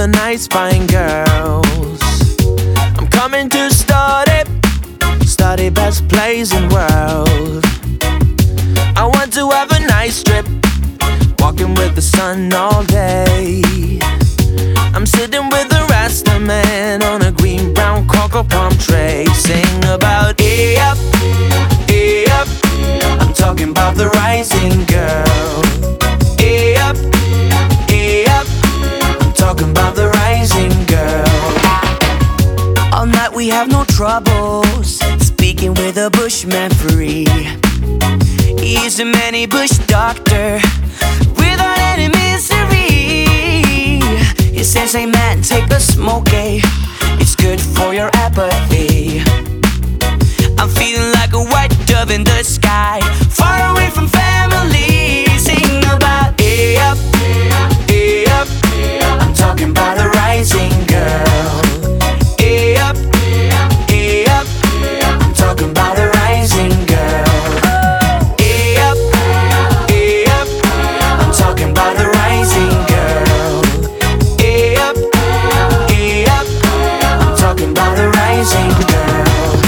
the nice fine girls. I'm coming to study best place in world. I want to have a nice trip, walking with the sun all day. I'm sitting with the Rasta man on a green brown cocoa palm tray, sing about hey up, hey up. I'm talking about the rising girl. Hey up, hey up. I'm talking about the rising girl. All night we have no troubles, speaking with a bushman free. He's a many bush doctor without any misery. He says, hey man, take a smoke, eh? It's good for your apathy. I'm feeling like a white dove in the sky, far away from family. Sing about hey up, hey up. I'm talking about the rising girl. Hey up, hey up. I'm talking about the rising girl. Hey up, hey up. I'm talking about the rising girl. Hey up, hey up. I'm talking about the rising girl.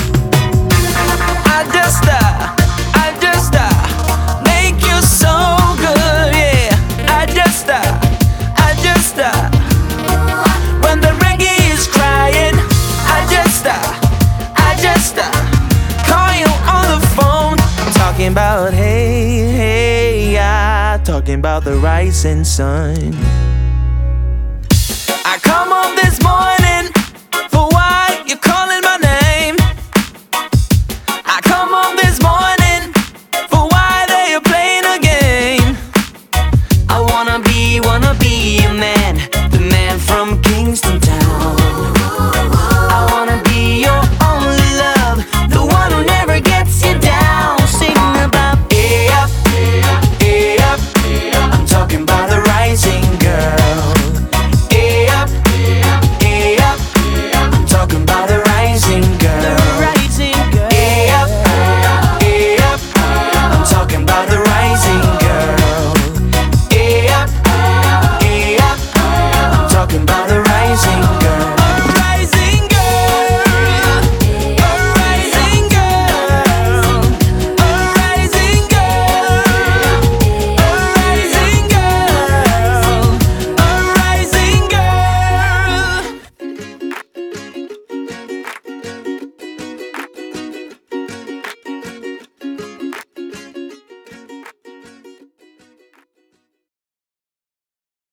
I just make you so good, yeah. I just when the reggae is crying, I just call you on the phone. I'm talking about hey, hey, yeah. Talking about the rising sun. I come